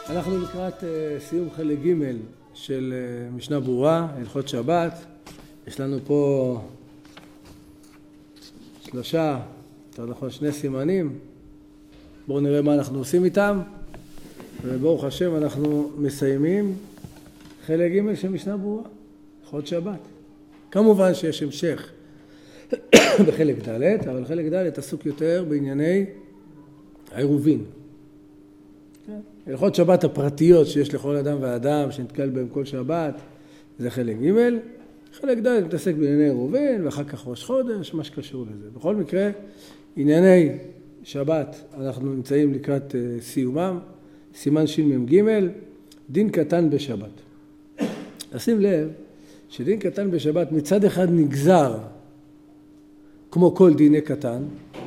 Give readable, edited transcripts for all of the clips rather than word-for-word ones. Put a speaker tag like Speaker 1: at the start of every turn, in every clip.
Speaker 1: אנחנו לקראת סיום חלק ג' של משנה ברורה, הלכות שבת. יש לנו פה שני סימנים. בואו נראה מה אנחנו עושים איתם. וברוך השם אנחנו מסיימים חלק ג' של משנה ברורה, הלכות שבת. כמובן שיש המשך בחלק ד', אבל חלק ד' עסוק יותר בענייני העירובין. הלכות שבת הפרטיות שיש לכל אדם ואדם שנתקל בהם כל שבת, זה חלק ג'. חלק ד' מתעסק בענייני עירובין, ואחר כך ראש חודש, מה שקשור לזה. בכל מקרה, ענייני שבת אנחנו נמצאים לקראת סיומם, סימן שמ"ג, דין קטן בשבת. שים לב שדין קטן בשבת מצד אחד נגזר כמו כל דיני קטן.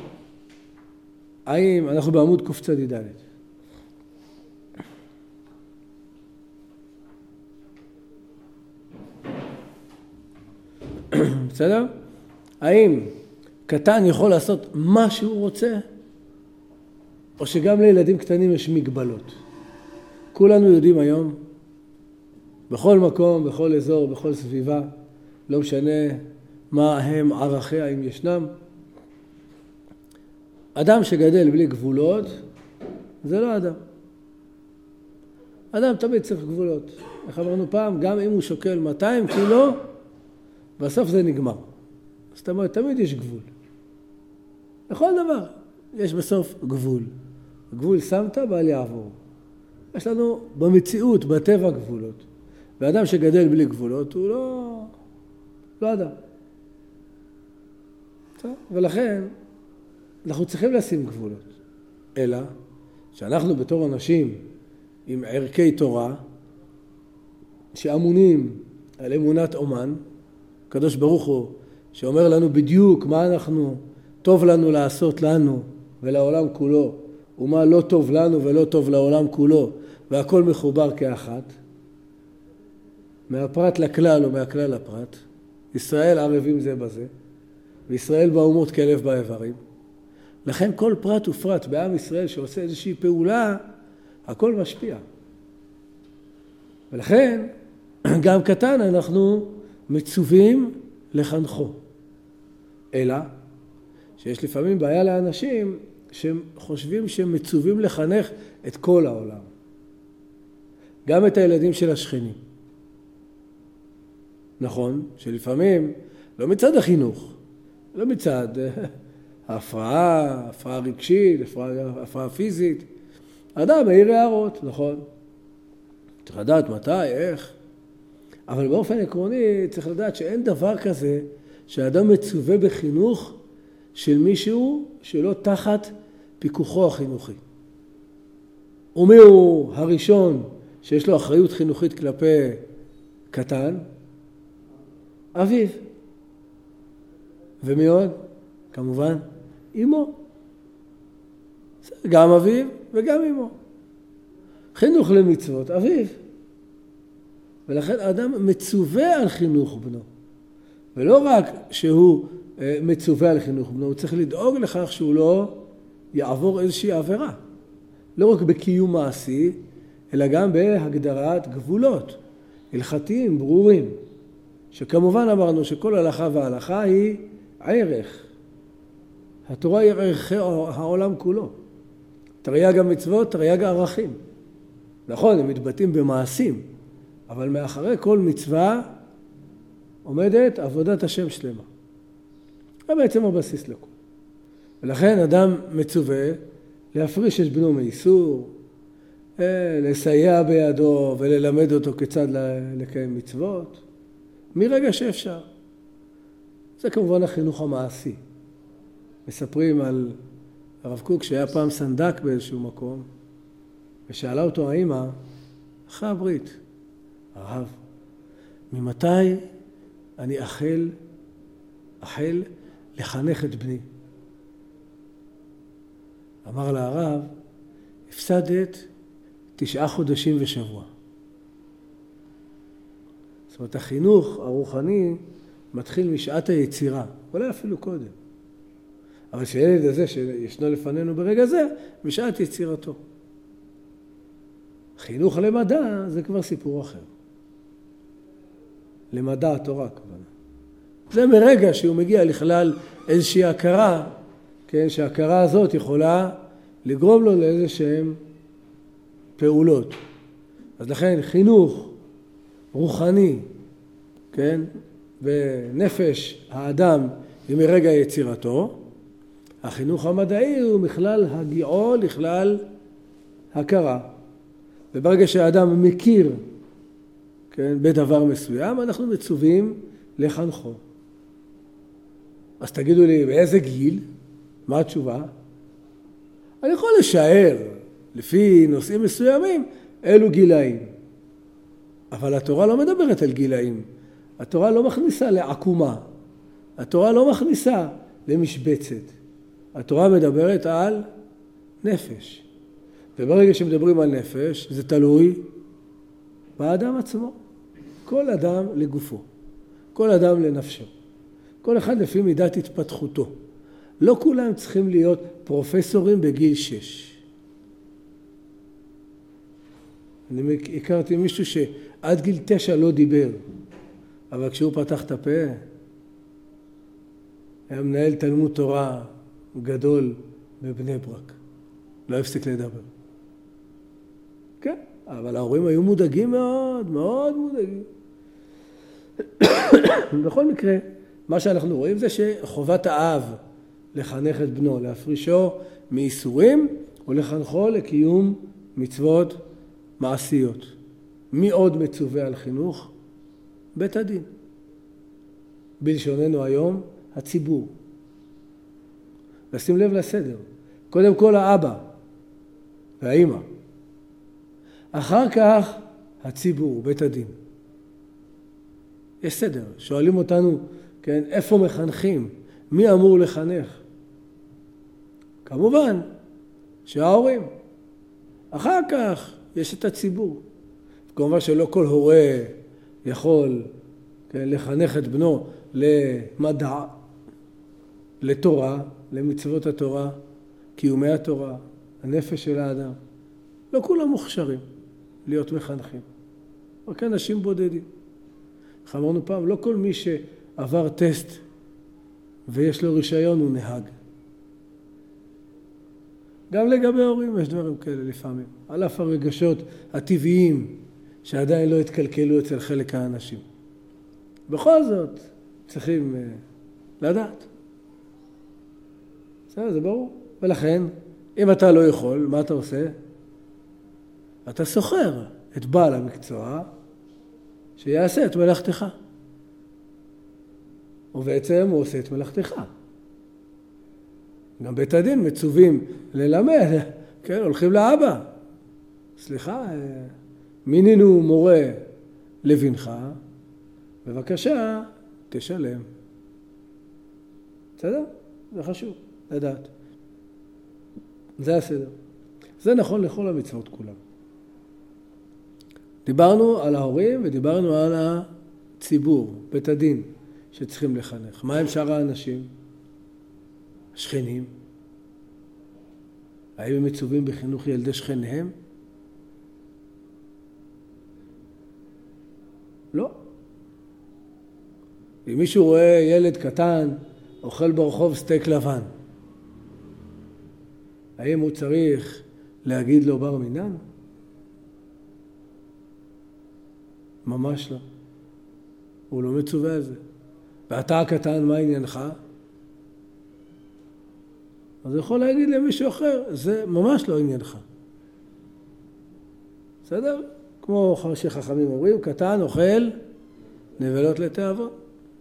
Speaker 1: האם אנחנו בעמוד קצ"ד. בסדר? האם קטן יכול לעשות מה שהוא רוצה, או שגם לילדים קטנים יש מגבלות? כולנו יודעים היום, בכל מקום, בכל אזור, בכל סביבה, לא משנה מה הם ערכיה אם ישנם, אדם שגדל בלי גבולות, זה לא אדם. אדם תמיד צריך גבולות. איך אמרנו פעם, גם אם הוא שוקל 200 קילו, בסוף זה נגמר. זאת אומרת, תמיד יש גבול. לכל דבר יש בסוף גבול. גבול שמת, בל יעבור. יש לנו במציאות, בטבע גבולות. ואדם שגדל בלי גבולות הוא לא אדם. ולכן אנחנו צריכים לשים גבולות. אלא שאנחנו בתור אנשים עם ערכי תורה, שאמונים על אמונת אומן, הקדוש ברוך הוא שאומר לנו בדיוק מה טוב לנו לעשות לנו ולעולם כולו, ומה לא טוב לנו ולא טוב לעולם כולו, והכל מחובר כאחת, מהפרט לכלל או מהכלל לפרט. ישראל ערבים זה בזה, וישראל באומות כלב באיברים. לכן כל פרט ופרט בעם ישראל שעושה איזושהי פעולה, הכל משפיע. ולכן גם קטן אנחנו מצווים לחנכו. אלא שיש לפעמים בעיה לאנשים שהם חושבים שהם מצווים לחנך את כל העולם. גם את הילדים של השכנים. נכון שלפעמים, לא מצד החינוך, לא מצד ההפרעה, הפרעה רגשית, הפרעה פיזית. אדם מעיר הערות, נכון. צריך לדעת מתי, איך. אבל באופן עקרוני צריך לדעת שאין דבר כזה שהאדם מצווה בחינוך של מישהו שלא תחת פיקוחו החינוכי. ומי הוא הראשון שיש לו אחריות חינוכית כלפי קטן? אביו. ומי עוד? כמובן, אמו. גם אביו וגם אמו. חינוך למצוות, אביו. ולכן האדם מצווה על חינוך בנו. ולא רק שהוא מצווה על חינוך בנו, הוא צריך לדאוג לכך שהוא לא יעבור איזושהי עבירה. לא רק בקיום מעשי, אלא גם בהגדרת גבולות, הלכתיים, ברורים. שכמובן אמרנו שכל הלכה וההלכה היא ערך. התורה היא ערכי העולם כולו. תרי"ג המצוות, תרי"ג הערכים. נכון, הם מתבטאים במעשים, אבל מאחורי כל מצווה עומדת עבודת השם שלמה. זה בעצם הבסיס לכל. ולכן אדם מצווה להפריש את בנו מאיסור, לסייע בידו וללמד אותו כיצד לקיים מצוות, מרגע שאפשר. זה כמובן החינוך המעשי. מספרים על הרב קוק שהיה פעם סנדק באיזשהו מקום, ושאלה אותו האמא, אחרי הברית, הרב, ממתי אני אחל לחנך את בני? אמר לה הרב, הפסדת 9 חודשים ושבוע. זאת אומרת, החינוך הרוחני מתחיל משעת היצירה, אולי אפילו קודם. אבל שהילד הזה שישנו לפנינו ברגע זה, משעת יצירתו. חינוך למדע זה כבר סיפור אחר. למדע התורה כמובן. זה מרגע שהוא מגיע לכלל איזושהי הכרה, כן, שההכרה הזאת יכולה לגרום לו לאיזה שהם פעולות. אז לכן חינוך רוחני, כן, ונפש האדם היא מרגע יצירתו, החינוך המדעי הוא מכלל הגיעו לכלל הכרה. וברגע שהאדם מכיר, כן, בדבר מסוים, אנחנו מצווים לחנכו. אז תגידו לי, באיזה גיל? מה התשובה? אני יכול לשער, לפי נושאים מסוימים, אילו גילאים. אבל התורה לא מדברת על גילאים. התורה לא מכניסה לעקומה. התורה לא מכניסה למשבצת. התורה מדברת על נפש. וברגע שמדברים על נפש, זה תלוי באדם עצמו. כל אדם לגופו. כל אדם לנפשו. כל אחד לפי מידת התפתחותו. לא כולם צריכים להיות פרופסורים בגיל 6. אני הכרתי מישהו שעד גיל 9 לא דיבר, אבל כשהוא פתח את הפה, היה מנהל תלמוד תורה גדול בבני ברק. לא הפסיק לדבר. כן, אבל ההורים היו מודאגים מאוד, מאוד מודאגים. בכל מקרה, מה שאנחנו רואים זה שחובת האב לחנך את בנו, להפרישו מאיסורים ולחנכו לקיום מצוות מעשיות. מי עוד מצווה על חינוך? בית הדין. בלשוננו היום, הציבור. לשים לב לסדר. קודם כל האבא והאמא. אחר כך הציבור, בית הדין. יש סדר. שואלים אותנו, כן, איפה מחנכים? מי אמור לחנך? כמובן שההורים. אחר כך יש את הציבור. כמובן שלא כל הורה יכול, כן, לחנך את בנו למדע, לתורה, למצוות התורה, קיומי התורה, הנפש של האדם. לא כולם מוכשרים להיות מחנכים. רק אנשים בודדים. אמרנו פעם, לא כל מי שעבר טסט ויש לו רישיון הוא נהג. גם לגבי הורים יש דברים כאלה לפעמים. על אף הרגשות הטבעיים שעדיין לא התקלקלו אצל חלק האנשים. בכל זאת צריכים לדעת. זה ברור. ולכן, אם אתה לא יכול, מה אתה עושה? אתה סוחר את בעל המקצוע שיעשה את מלאכתך. ובעצם הוא עושה את מלאכתך. גם בית הדין מצווים ללמד, כן, הולכים לאבא. סליחה, מינינו מורה לבנך, בבקשה, תשלם. בסדר? זה חשוב, לדעת. זה הסדר. זה נכון לכל המצוות כולם. דיברנו על ההורים ודיברנו על הציבור, בית הדין, שצריכים לחנך. מה הם שאר האנשים? השכנים. האם הם מצווים בחינוך ילדי שכניהם? לא. אם מישהו רואה ילד קטן אוכל ברחוב סטייק לבן, האם הוא צריך להגיד לו בר מינן? ממש לא. הוא לא מצווה על זה. ואתה הקטן, מה עניינך? אז הוא יכול להגיד למישהו אחר, זה ממש לא עניינך. בסדר? כמו שחכמים אומרים, קטן אוכל נבלות לתאוות.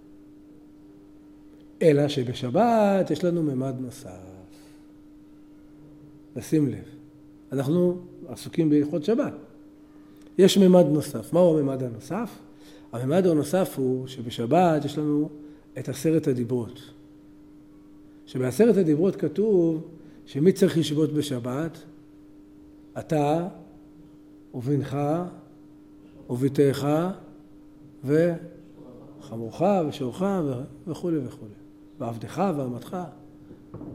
Speaker 1: אלא שבשבת יש לנו ממד נוסף. לשים לב. אנחנו עסוקים בהלכות שבת. יש ממד נוסף. מהו הממד הנוסף? הממד הנוסף הוא שבשבת יש לנו את 10 הדיברות. שב10 הדיברות כתוב שמי צריך לשבות בשבת? אתה ובנך וביתך וחמורך ושורך וכו' וכו'. ועבדך ועמתך.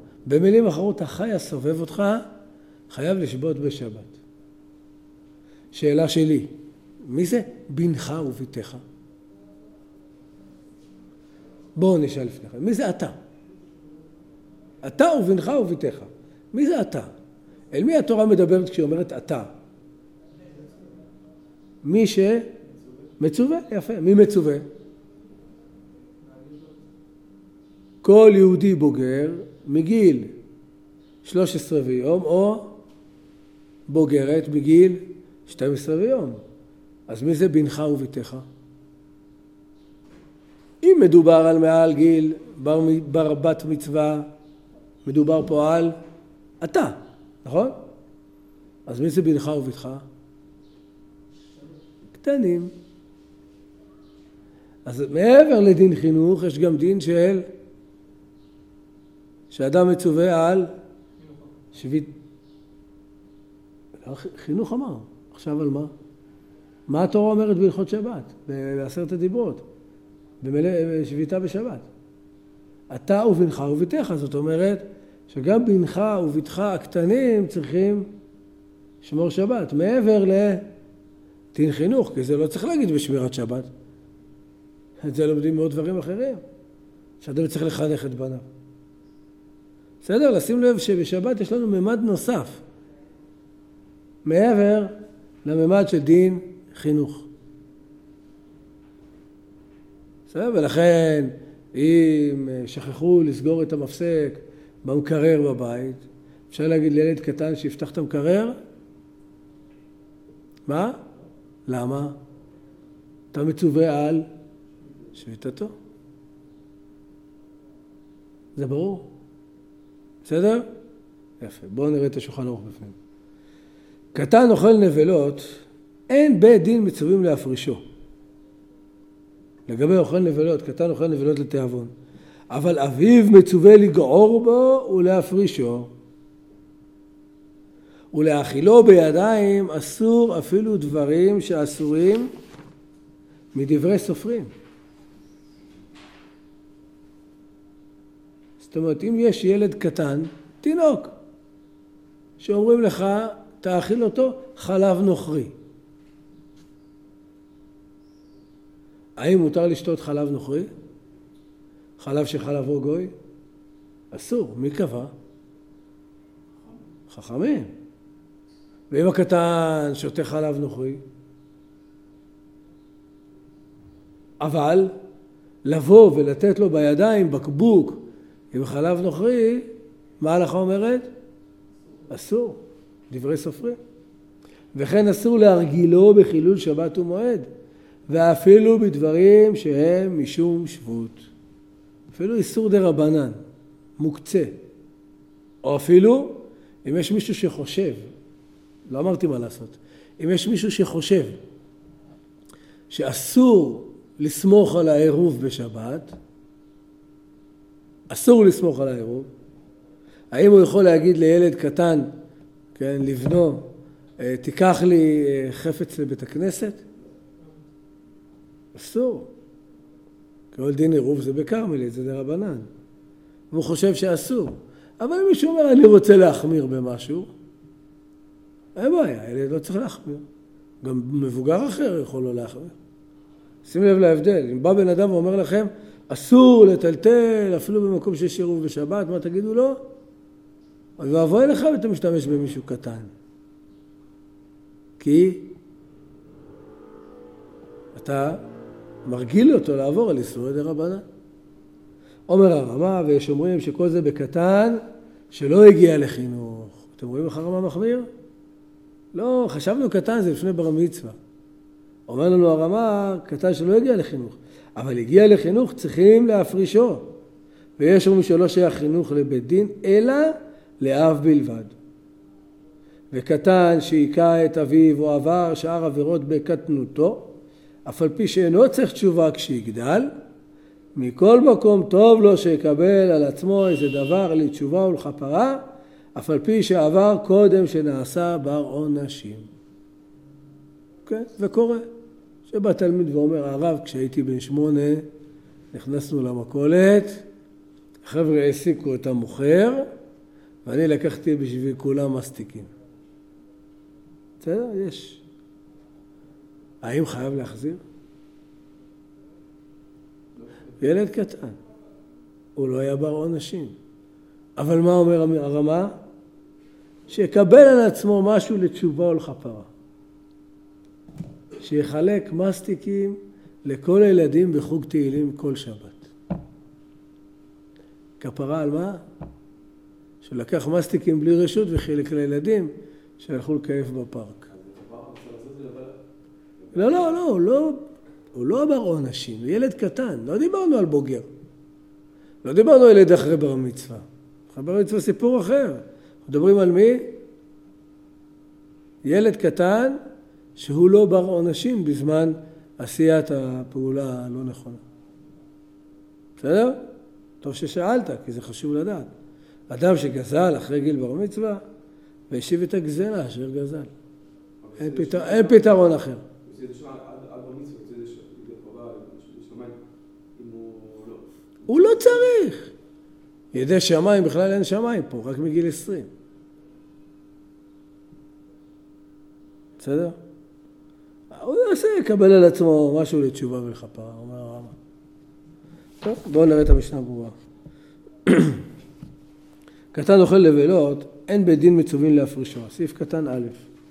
Speaker 1: במילים אחרות, החי הסובב אותך חייב לשבות בשבת. שאלה שלי, מי זה בנך וביתך? בואו נשאל לפניכם, מי זה אתה? אתה ובנך וביתך. מי זה אתה? אל מי התורה מדברת כשהיא אומרת אתה? מי שמצווה, יפה. מי מצווה? כל יהודי בוגר מגיל 13 ויום או בוגרת בגיל 12 ויום. אז מי זה בנך וביתך? אם מדובר על מעל גיל בת מצווה, מדובר פה על אתה, נכון? אז מי זה בנך וביתך? קטנים. אז מעבר לדין חינוך יש גם דין שאדם מצווה על חינוך אמר. עכשיו על מה? מה התורה אומרת בהלכות שבת? בעשרת הדיברות. שביתה בשבת. אתה ובנך וביתך, זאת אומרת שגם בנך וביתך הקטנים צריכים לשמור שבת, מעבר לדין חינוך, כי זה לא צריך להגיד בשמירת שבת. את זה לומדים מאוד דברים אחרים, שאדם צריך לחנך את בניו. בסדר? לשים לב שבשבת יש לנו ממד נוסף, מעבר לממד של דין חינוך. בסדר? ולכן, אם שכחו לסגור את המפסק במקרר בבית, אפשר להגיד לילד קטן שיפתח את המקרר? מה? למה? אתה מצווה על שביתתו. זה ברור? בסדר? יפה. בואו נראה את השולחן ערוך בפנים. קטן אוכל נבלות, אין בית דין מצווים להפרישו. לגבי אוכל נבלות, קטן אוכל נבלות לתיאבון. אבל אביו מצווה לגעור בו ולהפרישו. ולהאכילו בידיים אסור אפילו דברים שאסורים מדברי סופרים. זאת אומרת, אם יש ילד קטן, תינוק, שאומרים לך, תאכיל אותו חלב נוכרי. האם מותר לשתות חלב נוכרי? חלב שחלבו גוי? אסור. מי קבע? חכמים. ואם הקטן שותה חלב נוכרי? אבל לבוא ולתת לו בידיים בקבוק עם חלב נוכרי, מה ההלכה אומרת? אסור. דברי סופרים. וכן אסור להרגילו בחילול שבת ומועד. ואפילו בדברים שהם משום שבות. אפילו איסור דרבנן, מוקצה. או אפילו, אם יש מישהו שחושב, לא אמרתי מה לעשות, אם יש מישהו שחושב שאסור לסמוך על העירוב בשבת, אסור לסמוך על העירוב, האם הוא יכול להגיד לילד קטן, כן, לבנו, תיקח לי חפץ לבית הכנסת? אסור. כל דין עירוב זה בקרמלית, זה דרבנן. והוא חושב שאסור. אבל אם מישהו אומר, אני רוצה להחמיר במשהו, אין בעיה, הילד לא צריך להחמיר. גם מבוגר אחר יכול לא להחמיר. שים לב להבדל. אם בא בן אדם ואומר לכם, אסור לטלטל, אפילו במקום שיש עירוב בשבת, מה תגידו לו? אז ואבוי לך ואתה משתמש במישהו קטן. כי אתה מרגיל אותו לעבור על איסורי דרבנן. אומר הרמה, ויש אומרים שכל זה בקטן שלא הגיע לחינוך. אתם רואים איך הרמה מחמיר? לא, חשבנו קטן זה לפני בר מצווה. אומר לנו הרמה, קטן שלא הגיע לחינוך. אבל הגיע לחינוך צריכים להפרישו. ויש אומרים שלא שייך חינוך לבית דין, אלא לאב בלבד. וקטן שהיכה את אביו או עבר שאר עבירות בקטנותו, אף על פי שאינו צריך תשובה כשיגדל, מכל מקום טוב לו שיקבל על עצמו איזה דבר לתשובה ולכפרה, אף על פי שעבר קודם שנעשה בר עונשים. כן, וקורה. שבא תלמיד ואומר, הרב, כשהייתי בן 8, נכנסנו למכולת, חבר'ה העסיקו את המוכר, ואני לקחתי בשביל כולם מסטיקים. בסדר? יש האם חייב להחזיר? ילד קטן. הוא לא היה בר עונשים. אבל מה אומר הרמה? שיקבל על עצמו משהו לתשובה או לכפרה. שיחלק מסטיקים לכל הילדים בחוג תהילים כל שבת. כפרה על מה? שלקח מסטיקים בלי רשות וחילק לילדים שהלכו לקייף בפארק. לא, הוא לא בר עונשים, הוא ילד קטן. לא דיברנו על בוגר. לא דיברנו על ילד אחרי בר מצווה. אחרי בר מצווה סיפור אחר. מדברים על מי? ילד קטן שהוא לא בר עונשים בזמן עשיית הפעולה הלא נכונה. בסדר? טוב ששאלת, כי זה חשוב לדעת. אדם שגזל אחרי גיל בר מצווה, והשיב את הגזלה אשר גזל. אין פתרון אחר. הוא לא צריך. ידי שמיים בכלל אין שמיים פה, רק מגיל 20. בסדר? הוא יעשה, יקבל על עצמו משהו לתשובה ולכפרה, אומר הרמה. טוב, בואו נראה את המשנה ברורה. קטן אוכל לבלות, אין בית דין מצווים להפרישו. סעיף קטן א'.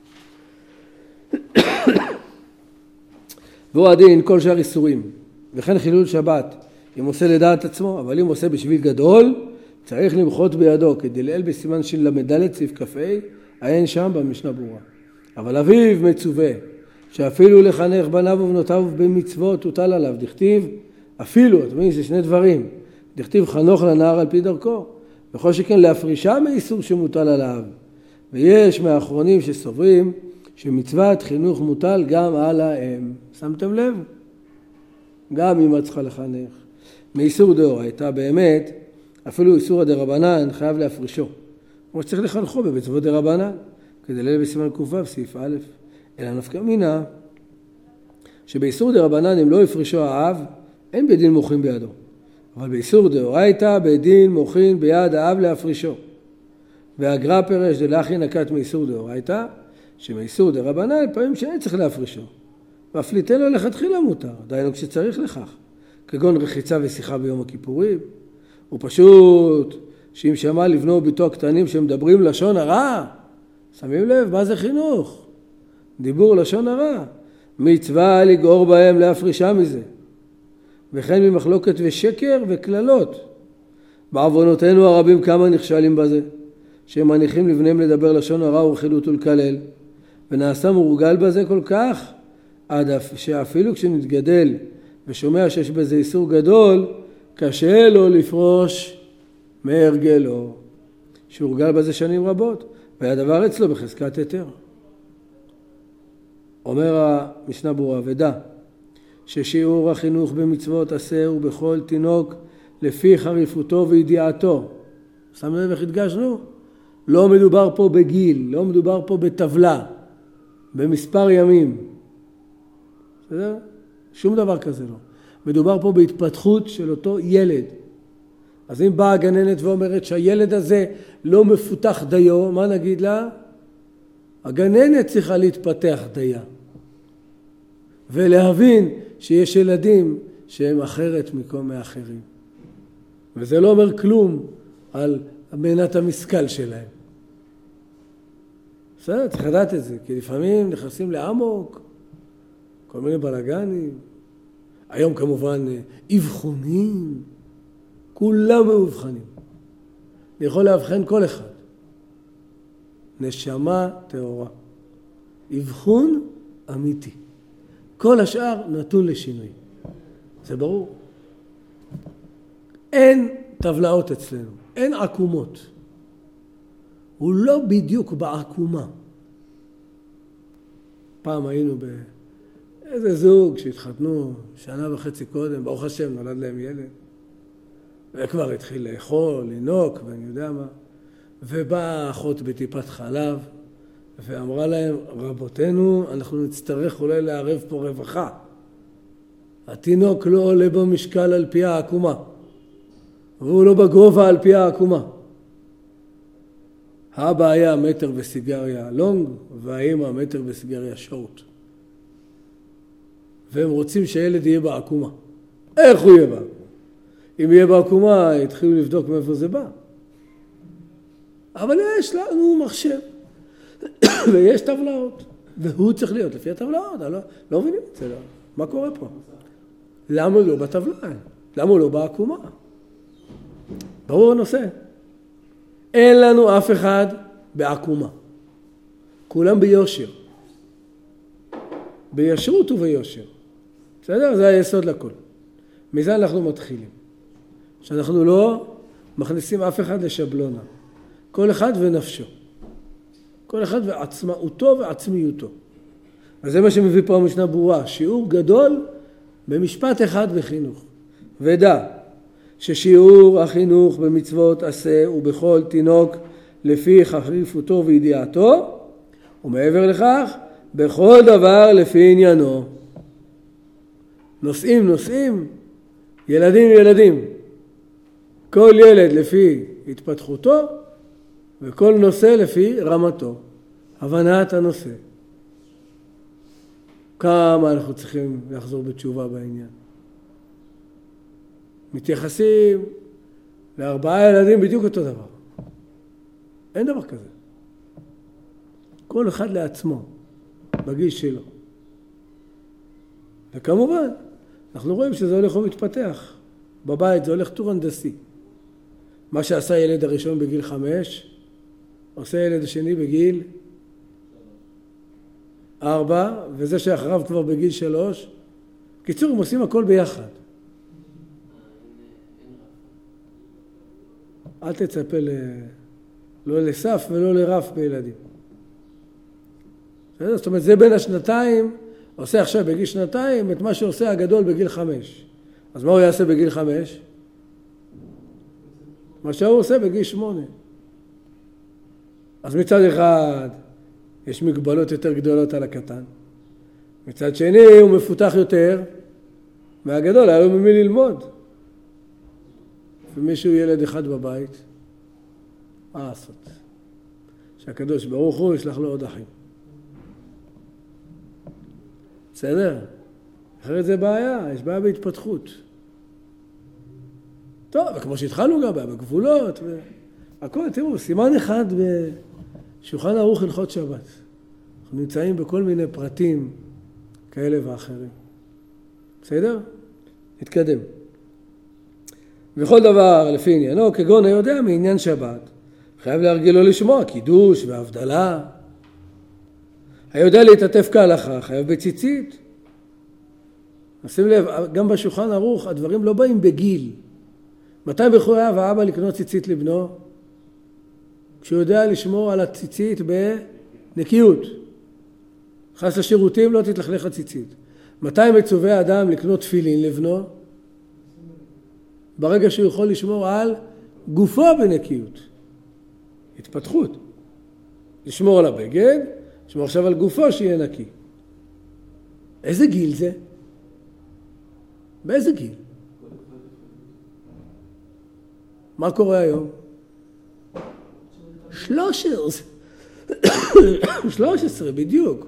Speaker 1: והוא הדין כל שאר איסורים, וכן חילול שבת, אם עושה לדעת עצמו, אבל אם עושה בשביל גדול, צריך למחות בידו, כדי לאל בסימן של למדלת סעיף כ"ה, עיין שם במשנה ברורה. אבל אביו מצווה, שאפילו לחנך בניו ובנותיו במצוות תוטל עליו, דכתיב, אפילו, אתה מבין, זה שני דברים, דכתיב חנוך לנער על פי דרכו, וכל שכן להפרישה מאיסור שמוטל עליו. ויש מהאחרונים שסוברים שמצוות חינוך מוטל גם על האם. שמתם לב? גם אמא צריכה לחנך. מאיסור דאורייתא באמת, אפילו איסור דרבנן חייב להפרישו. כמו שצריך לחנכו במצוות דרבנן, כדי ליל בסימן ק"ו סעיף א', אלא נפקא מינה, שבאיסור דרבנן אם לא הפרישו האב, אין בית דין מוחין בידו. אבל באיסור דאורייתא בית דין מוחין ביד האב להפרישו. והגר"א פירש דלאחי נקט מאיסור דאורייתא, שמאיסור דרבנן פעמים שאין צריך להפרישו. ואף ליתן לו לכתחילה מותר, דיינו כשצריך לכך. כגון רחיצה ושיחה ביום הכיפורים. הוא פשוט שאם שמע לבנו וביתו הקטנים שמדברים לשון הרע, שמים לב, מה זה חינוך? דיבור לשון הרע. מצווה לגעור בהם להפרישה מזה. וכן ממחלוקת ושקר וכללות. בעוונותינו הרבים כמה נכשלים בזה, שהם מניחים לבניהם לדבר לשון הרע ורכילות ולקלל, ונעשה מורגל בזה כל כך, עד שאפילו כשנתגדל ושומע שיש בזה איסור גדול, קשה לו לפרוש מהרגלו, שהורגל בזה שנים רבות, והדבר אצלו בחזקת היתר. אומר המשנה ברורה, ודע ששיעור החינוך במצוות עשה ובכל תינוק לפי חריפותו וידיעתו. שמים לב איך הדגשנו? לא מדובר פה בגיל, לא מדובר פה בטבלה, במספר ימים. בסדר? שום דבר כזה לא. מדובר פה בהתפתחות של אותו ילד. אז אם באה הגננת ואומרת שהילד הזה לא מפותח דיו, מה נגיד לה? הגננת צריכה להתפתח דייה. ולהבין שיש ילדים שהם אחרת מכל מאחרים. וזה לא אומר כלום על מנת המשכל שלהם. בסדר, צריך לדעת את זה, כי לפעמים נכנסים לעמוק, כל מיני בלגנים. היום כמובן אבחונים, כולם מאובחנים. אני יכול להבחן כל אחד. נשמה טהורה. אבחון אמיתי. כל השאר נתון לשינוי. זה ברור. אין טבלאות אצלנו, אין עקומות. הוא לא בדיוק בעקומה. פעם היינו באיזה זוג שהתחתנו 1.5 שנה קודם, ברוך השם נולד להם ילד. וכבר התחיל לאכול, לנוק ואני יודע מה. ובאה אחות בטיפת חלב ואמרה להם, רבותינו, אנחנו נצטרך אולי לערב פה רווחה. התינוק לא עולה במשקל על פי העקומה. והוא לא בגובה על פי העקומה. האבא היה 1 מטר בסיגריה לונג, והאמא 1 מטר בסיגריה שורט. והם רוצים שהילד יהיה בעקומה. איך הוא יהיה בעקומה? אם יהיה בעקומה, יתחילו לבדוק מאיפה זה בא. אבל יש לנו מחשב, ויש טבלאות, והוא צריך להיות לפי הטבלאות. לא מבינים את זה, מה קורה פה? למה לא בטבלה? למה לא בעקומה? ברור הנושא. אין לנו אף אחד בעקומה. כולם ביושר. בישרות וביושר. בסדר? זה היסוד לכל. מזה אנחנו מתחילים. שאנחנו לא מכניסים אף אחד לשבלונה. כל אחד ונפשו. כל אחד ועצמאותו ועצמיותו. אז זה מה שמביא פה המשנה ברורה. שיעור גדול במשפט אחד בחינוך. ודע ששיעור החינוך במצוות עשה ובכל תינוק לפי חריפותו וידיעתו, ומעבר לכך בכל דבר לפי עניינו. נושאים, ילדים. כל ילד לפי התפתחותו, וכל נושא לפי רמתו. הבנת הנושא. כמה אנחנו צריכים לחזור בתשובה בעניין. מתייחסים ל4 ילדים בדיוק אותו דבר. אין דבר כזה. כל אחד לעצמו, בגיל שלו. וכמובן, אנחנו רואים שזה הולך ומתפתח. בבית זה הולך טור הנדסי. מה שעשה ילד הראשון בגיל 5, עושה ילד השני בגיל 4, וזה שאחריו כבר בגיל 3. קיצור, הם עושים הכל ביחד. אל תצפה לא לסף ולא לרף בילדים. זאת אומרת, זה בין השנתיים, עושה עכשיו בגיל 2 את מה שעושה הגדול בגיל 5. אז מה הוא יעשה בגיל 5? מה שהוא עושה בגיל 8. אז מצד אחד יש מגבלות יותר גדולות על הקטן. מצד שני הוא מפותח יותר מהגדול, היה לו ממי ללמוד. ומישהו ילד אחד בבית, מה לעשות? שהקדוש ברוך הוא ישלח לו עוד אחים. בסדר? אחרת זה בעיה, יש בעיה בהתפתחות. טוב, וכמו שהתחלנו גם בעיה בגבולות, הכל, תראו, סימן אחד בשולחן ערוך הלכות שבת. אנחנו נמצאים בכל מיני פרטים כאלה ואחרים. בסדר? נתקדם. וכל דבר לפי עניינו, כגון היודע מעניין שבת, חייב להרגילו לשמוע קידוש והבדלה. היודע להתעטף כהלכה, חייב בציצית. שים לב, גם בשולחן ערוך הדברים לא באים בגיל. מתי מחויב האבא לקנות ציצית לבנו? כשהוא יודע לשמור על הציצית בנקיות. חס לשירותים לא תתלכלך הציצית. מתי מצווה האדם לקנות תפילין לבנו? ברגע שהוא יכול לשמור על גופו בנקיות. התפתחות. לשמור על הבגד, לשמור עכשיו על גופו שיהיה נקי. איזה גיל זה? באיזה גיל? מה קורה היום? 13 בדיוק.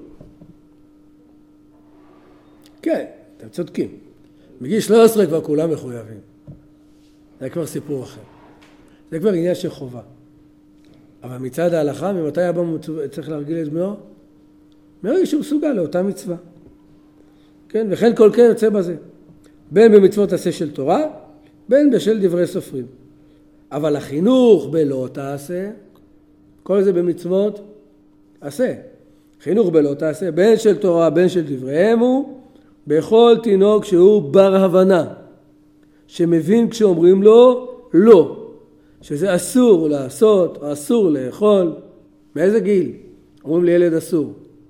Speaker 1: כן, אתם צודקים. בגיל 13 כבר כולם מחויבים. זה כבר סיפור אחר. זה כבר עניין של חובה. אבל מצד ההלכה, ממתי אבא צריך להרגיל את בנו? מרגע שהוא מסוגל לאותה מצווה. כן, וכן כל כן יוצא בזה. בין במצוות עשה של תורה, בין בשל דברי סופרים. אבל החינוך בלא תעשה, כל זה במצוות עשה. חינוך בלא תעשה, בין של תורה, בין של דבריהם הוא, בכל תינוק שהוא בר הבנה, שמבין כשאומרים לו לא, שזה אסור לעשות או אסור לאכול. מאיזה גיל? אומרים לילד אסור.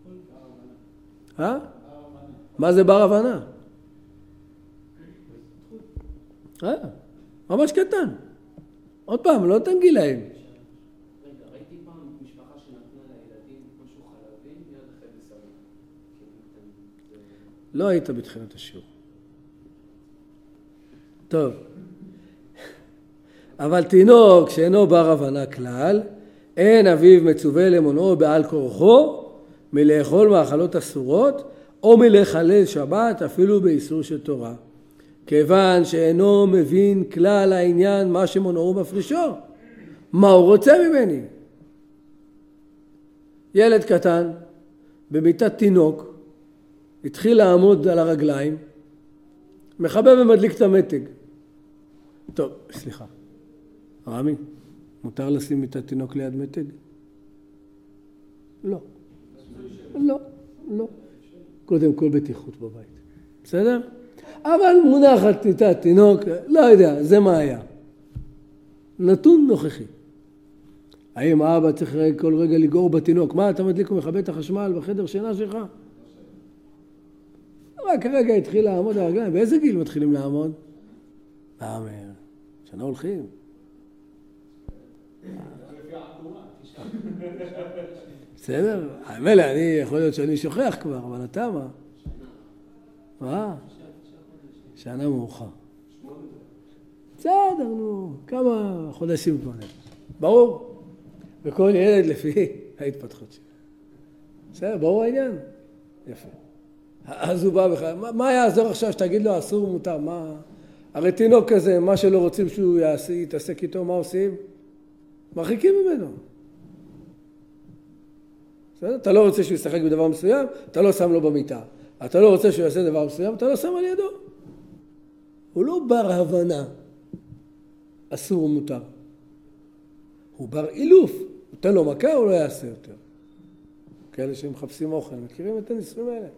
Speaker 1: מה זה בר הבנה? ממש קטן. עוד פעם, לא נתן גילאים.
Speaker 2: רגע, ראיתי פעם משפחה שנתנה לילדים משהו חלבי, מיד אחרי בשרים.
Speaker 1: לא היית בתחילת השיעור. טוב. אבל תינוק שאינו בר הבנה כלל, אין אביו מצווה למונעו בעל כורחו מלאכול מאכלות אסורות, או מלחלל שבת אפילו באיסור של תורה, כיוון שאינו מבין כלל העניין מה שמונעו מפרישו. מה הוא רוצה ממני? ילד קטן במיטת תינוק התחיל לעמוד על הרגליים, מחבב ומדליק את המתג. טוב, סליחה, רמי, מותר לשים מיטת תינוק ליד מתג? לא. לא, לא. קודם כל בטיחות בבית. בסדר? אבל מונחת מיטת תינוק, לא יודע, זה מה היה. נתון נוכחי. האם האבא צריך כל רגע לגעור בתינוק? מה, אתה מדליק ומכבה את החשמל בחדר שינה שלך? רק הרגע התחיל לעמוד על הרגליים. באיזה גיל מתחילים לעמוד? שנה הולכים. בסדר? האמת, אני יכול להיות שאני שוכח כבר, אבל אתה מה? מה? שנה מאוחר. בסדר, נו, כמה חודשים כבר. ברור? וכל ילד לפי ההתפתחות שלו. בסדר, ברור העניין? יפה. אז הוא בא בכלל, מה יעזור עכשיו שתגיד לו אסור מותר? מה? הרי תינוק כזה, מה שלא רוצים שהוא יתעסק איתו, מה עושים? מרחיקים ממנו. בסדר? אתה לא רוצה שהוא ישחק בדבר מסוים, אתה לא שם לו במיטה. אתה לא רוצה שהוא יעשה דבר מסוים, אתה לא שם על ידו. הוא לא בר הבנה, אסור ומותר. הוא בר אילוף. נותן לו מכה, הוא לא יעשה יותר. כאלה שמחפשים אוכל, מכירים את הניסויים האלה?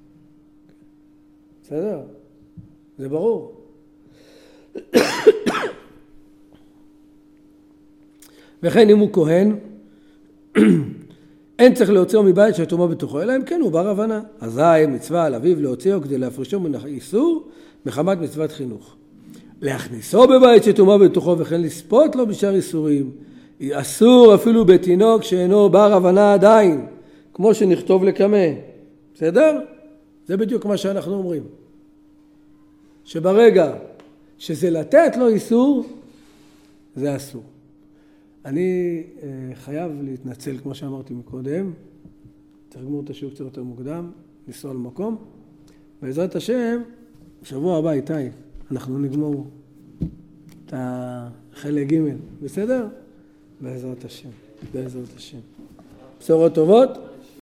Speaker 1: בסדר? זה ברור. וכן אם הוא כהן, אין צריך להוציאו מבית שהתומה בתוכו, אלא אם כן הוא בר הבנה. אזי מצווה על אביו להוציאו כדי להפרישו מן האיסור מחמת מצוות חינוך. להכניסו בבית שתומה בתוכו וכן לספות לו בשאר איסורים. אסור אפילו בתינוק שאינו בר הבנה עדיין, כמו שנכתוב לקמה. בסדר? זה בדיוק מה שאנחנו אומרים. שברגע שזה לתת לו איסור, זה אסור. אני חייב להתנצל, כמו שאמרתי מקודם, צריך לגמור את השיעור קצת יותר מוקדם, לנסוע למקום. בעזרת השם, בשבוע הבא איתי, אנחנו נגמור את החלק ג', בסדר? בעזרת השם, בעזרת השם. בשורות טובות.